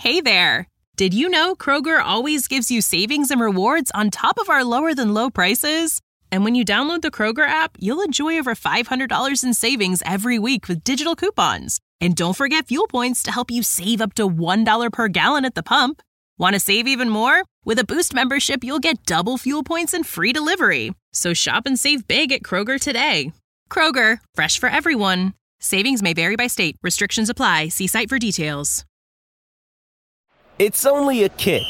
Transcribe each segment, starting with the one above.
Hey there! Did you know Kroger always gives you savings and rewards on top of our lower-than-low prices? And when you download the Kroger app, you'll enjoy over $500 in savings every week with digital coupons. And don't forget fuel points to help you save up to $1 per gallon at the pump. Want to save even more? With a Boost membership, you'll get double fuel points and free delivery. So shop and save big at Kroger today. Kroger, fresh for everyone. Savings may vary by state. Restrictions apply. See site for details. It's only a kick,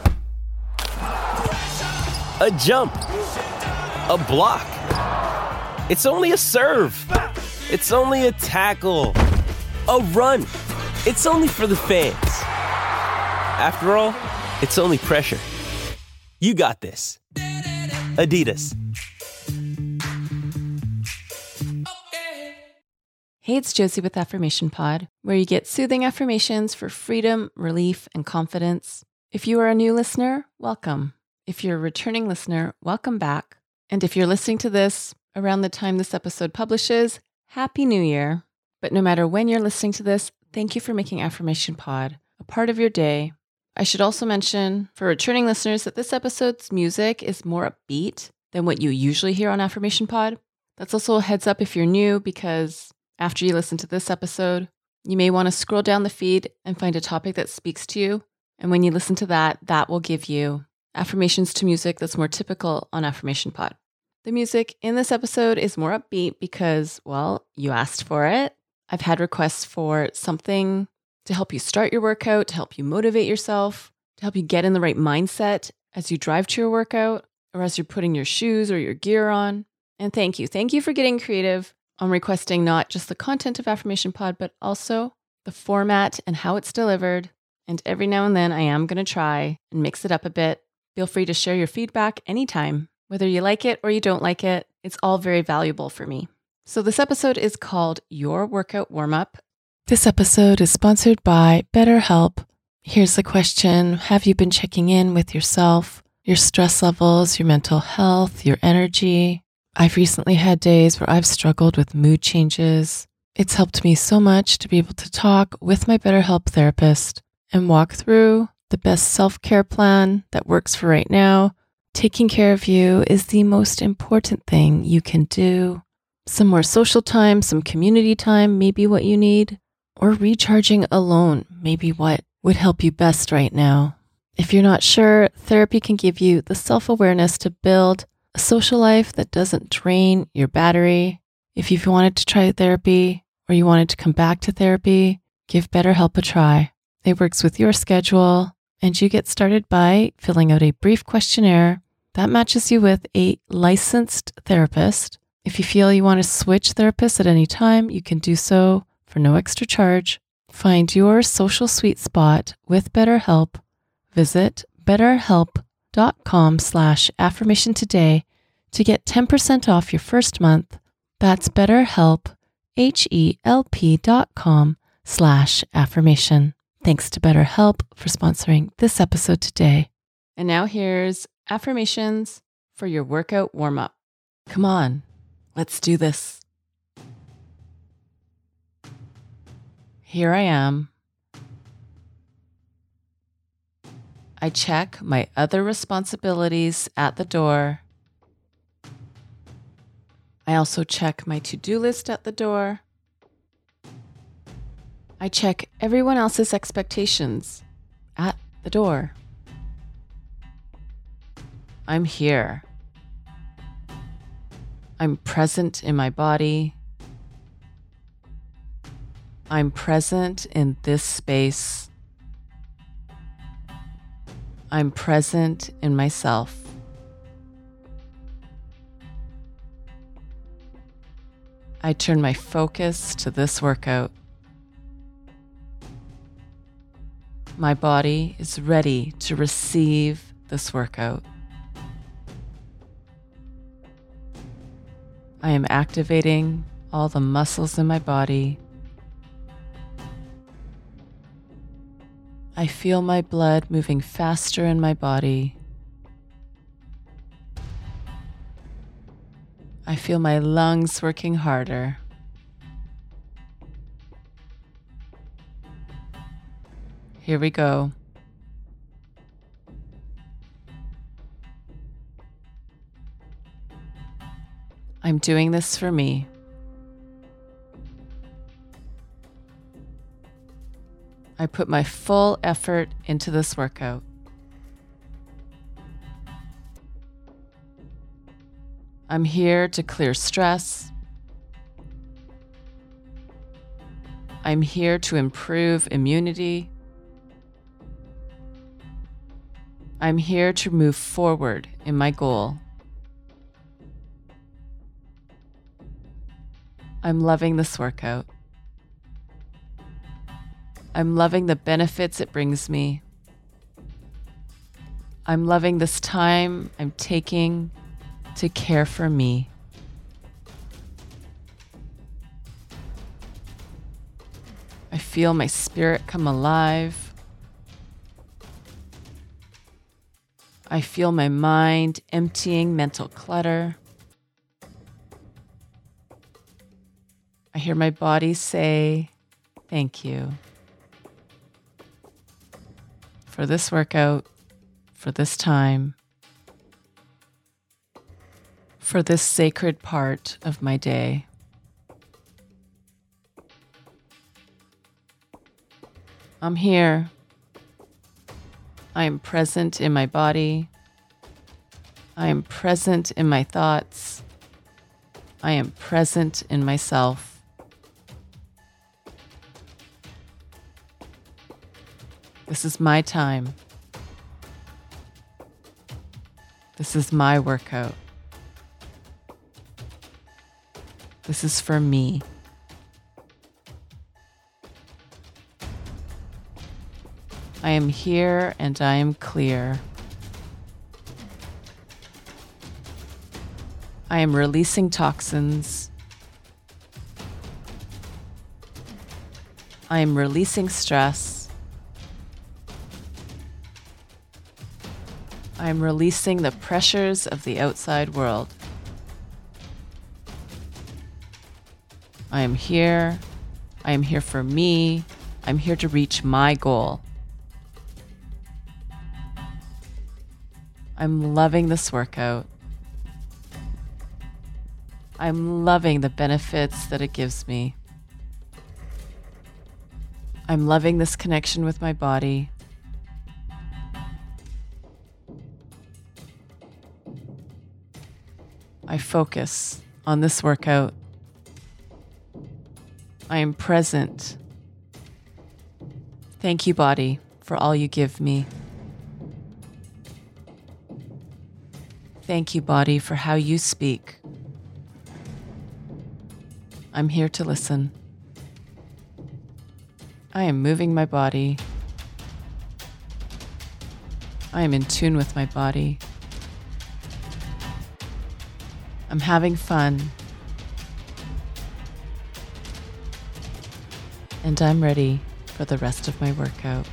a jump, a block. It's only a serve. It's only a tackle, a run. It's only for the fans. After all, it's only pressure. You got this. Adidas. Hey, it's Josie with Affirmation Pod, where you get soothing affirmations for freedom, relief, and confidence. If you are a new listener, welcome. If you're a returning listener, welcome back. And if you're listening to this around the time this episode publishes, Happy New Year. But no matter when you're listening to this, thank you for making Affirmation Pod a part of your day. I should also mention for returning listeners that this episode's music is more upbeat than what you usually hear on Affirmation Pod. That's also a heads up if you're new, because after you listen to this episode, you may want to scroll down the feed and find a topic that speaks to you. And when you listen to that, that will give you affirmations to music that's more typical on Affirmation Pod. The music in this episode is more upbeat because, well, you asked for it. I've had requests for something to help you start your workout, to help you motivate yourself, to help you get in the right mindset as you drive to your workout or as you're putting your shoes or your gear on. And thank you. Thank you for getting creative on requesting not just the content of Affirmation Pod, but also the format and how it's delivered. And every now and then I am going to try and mix it up a bit. Feel free to share your feedback anytime. Whether you like it or you don't like it, it's all very valuable for me. So this episode is called Your Workout Warm-Up. This episode is sponsored by BetterHelp. Here's the question. Have you been checking in with yourself, your stress levels, your mental health, your energy? I've recently had days where I've struggled with mood changes. It's helped me so much to be able to talk with my BetterHelp therapist and walk through the best self-care plan that works for right now. Taking care of you is the most important thing you can do. Some more social time, some community time may be what you need, or recharging alone may be what would help you best right now. If you're not sure, therapy can give you the self-awareness to build a social life that doesn't drain your battery. If you've wanted to try therapy or you wanted to come back to therapy, give BetterHelp a try. It works with your schedule, and you get started by filling out a brief questionnaire that matches you with a licensed therapist. If you feel you want to switch therapists at any time, you can do so for no extra charge. Find your social sweet spot with BetterHelp. Visit betterhelp.com/affirmation today to get 10% off your first month. That's BetterHelp, HELP.com/affirmation. Thanks to BetterHelp for sponsoring this episode today. And now here's affirmations for your workout warm-up. Come on, let's do this. Here I am. I check my other responsibilities at the door. I also check my to-do list at the door. I check everyone else's expectations at the door. I'm here. I'm present in my body. I'm present in this space. I'm present in myself. I turn my focus to this workout. My body is ready to receive this workout. I am activating all the muscles in my body. I feel my blood moving faster in my body. I feel my lungs working harder. Here we go. I'm doing this for me. I put my full effort into this workout. I'm here to clear stress. I'm here to improve immunity. I'm here to move forward in my goal. I'm loving this workout. I'm loving the benefits it brings me. I'm loving this time I'm taking to care for me. I feel my spirit come alive. I feel my mind emptying mental clutter. I hear my body say, thank you for this workout, for this time, for this sacred part of my day. I'm here. I am present in my body. I am present in my thoughts. I am present in myself. This is my time. This is my workout. This is for me. I am here and I am clear. I am releasing toxins. I am releasing stress. I am releasing the pressures of the outside world. I am here. I am here for me. I'm here to reach my goal. I'm loving this workout. I'm loving the benefits that it gives me. I'm loving this connection with my body. I focus on this workout. I am present. Thank you, body, for all you give me. Thank you, body, for how you speak. I'm here to listen. I am moving my body. I am in tune with my body. I'm having fun. And I'm ready for the rest of my workout.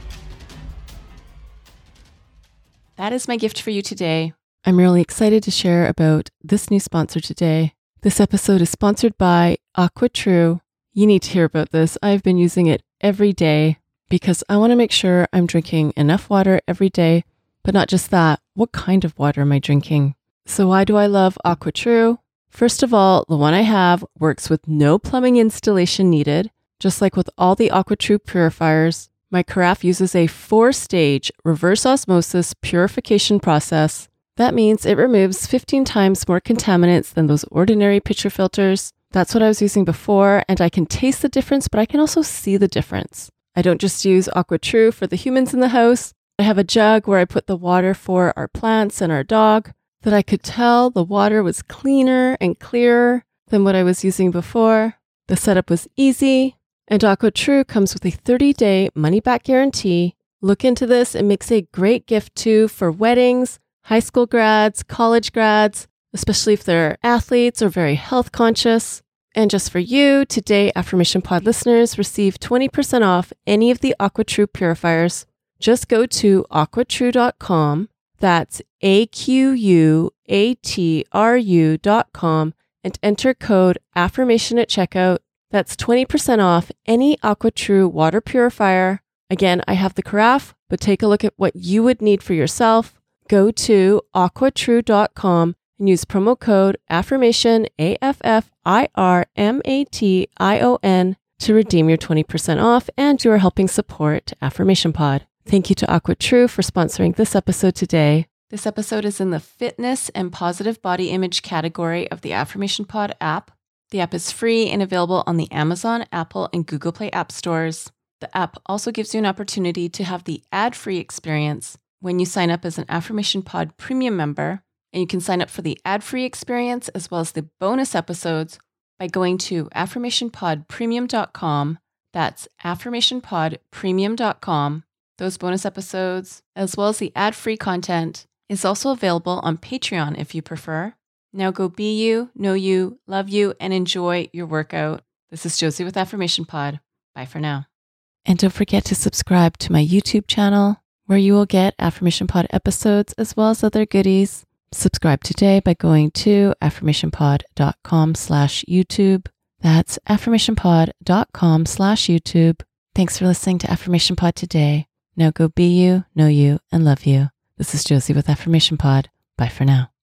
That is my gift for you today. I'm really excited to share about this new sponsor today. This episode is sponsored by AquaTrue. You need to hear about this. I've been using it every day because I want to make sure I'm drinking enough water every day, but not just that. What kind of water am I drinking? So why do I love AquaTrue? First of all, the one I have works with no plumbing installation needed. Just like with all the AquaTrue purifiers, my carafe uses a 4-stage reverse osmosis purification process. That means it removes 15 times more contaminants than those ordinary pitcher filters. That's what I was using before, and I can taste the difference, but I can also see the difference. I don't just use AquaTrue for the humans in the house. I have a jug where I put the water for our plants and our dog, that I could tell the water was cleaner and clearer than what I was using before. The setup was easy, and AquaTrue comes with a 30-day money-back guarantee. Look into this. It makes a great gift too for weddings, high school grads, college grads, especially if they're athletes or very health conscious. And just for you, today Affirmation Pod listeners receive 20% off any of the AquaTrue purifiers. Just go to aquatrue.com. That's AQUATRU.com and enter code AFFIRMATION at checkout. That's 20% off any AquaTrue water purifier. Again, I have the carafe, but take a look at what you would need for yourself. Go to aquatrue.com and use promo code AFFIRMATION, AFFIRMATION, to redeem your 20% off, and you are helping support Affirmation Pod. Thank you to AquaTrue for sponsoring this episode today. This episode is in the fitness and positive body image category of the Affirmation Pod app. The app is free and available on the Amazon, Apple, and Google Play app stores. The app also gives you an opportunity to have the ad-free experience when you sign up as an Affirmation Pod premium member, and you can sign up for the ad-free experience as well as the bonus episodes by going to affirmationpodpremium.com. That's affirmationpodpremium.com. Those bonus episodes, as well as the ad-free content, is also available on Patreon if you prefer. Now go be you, know you, love you, and enjoy your workout. This is Josie with Affirmation Pod. Bye for now. And don't forget to subscribe to my YouTube channel, where you will get Affirmation Pod episodes as well as other goodies. Subscribe today by going to affirmationpod.com/YouTube. That's affirmationpod.com/YouTube. Thanks for listening to Affirmation Pod today. Now go be you, know you, and love you. This is Josie with Affirmation Pod. Bye for now.